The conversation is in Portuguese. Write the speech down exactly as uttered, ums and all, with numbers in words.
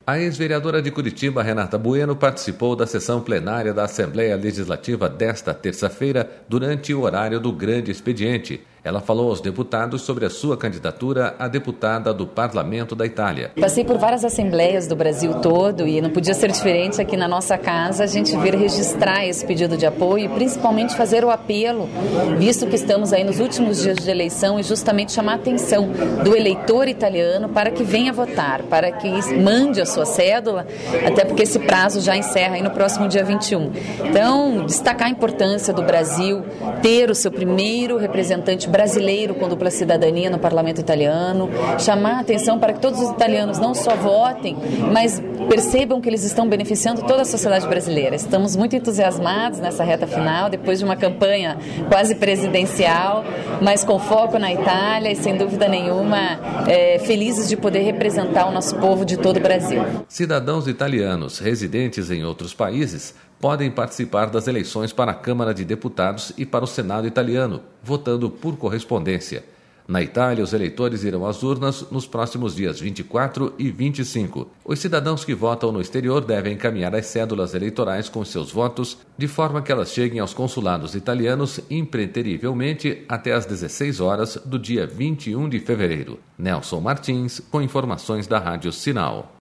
A ex-vereadora de Curitiba, Renata Bueno, participou da sessão plenária da Assembleia Legislativa desta terça-feira, durante o horário do grande expediente. Ela falou aos deputados sobre a sua candidatura a deputada do Parlamento da Itália. Passei por várias assembleias do Brasil todo e não podia ser diferente aqui na nossa casa a gente vir registrar esse pedido de apoio e principalmente fazer o apelo, visto que estamos aí nos últimos dias de eleição, e justamente chamar a atenção do eleitor italiano para que venha votar, para que mande a sua cédula, até porque esse prazo já encerra aí no próximo dia vinte e um. Então, destacar a importância do Brasil ter o seu primeiro representante brasileiro com dupla cidadania no Parlamento italiano, chamar a atenção para que todos os italianos não só votem, mas percebam que eles estão beneficiando toda a sociedade brasileira. Estamos muito entusiasmados nessa reta final, depois de uma campanha quase presidencial, mas com foco na Itália e, sem dúvida nenhuma, é, felizes de poder representar o nosso povo de todo o Brasil. Cidadãos italianos residentes em outros países podem participar das eleições para a Câmara de Deputados e para o Senado italiano, votando por correspondência. Na Itália, os eleitores irão às urnas nos próximos dias vinte e quatro e vinte e cinco. Os cidadãos que votam no exterior devem encaminhar as cédulas eleitorais com seus votos, de forma que elas cheguem aos consulados italianos impreterivelmente até às dezesseis horas do dia vinte e um de fevereiro. Nelson Martins, com informações da Rádio Sinal.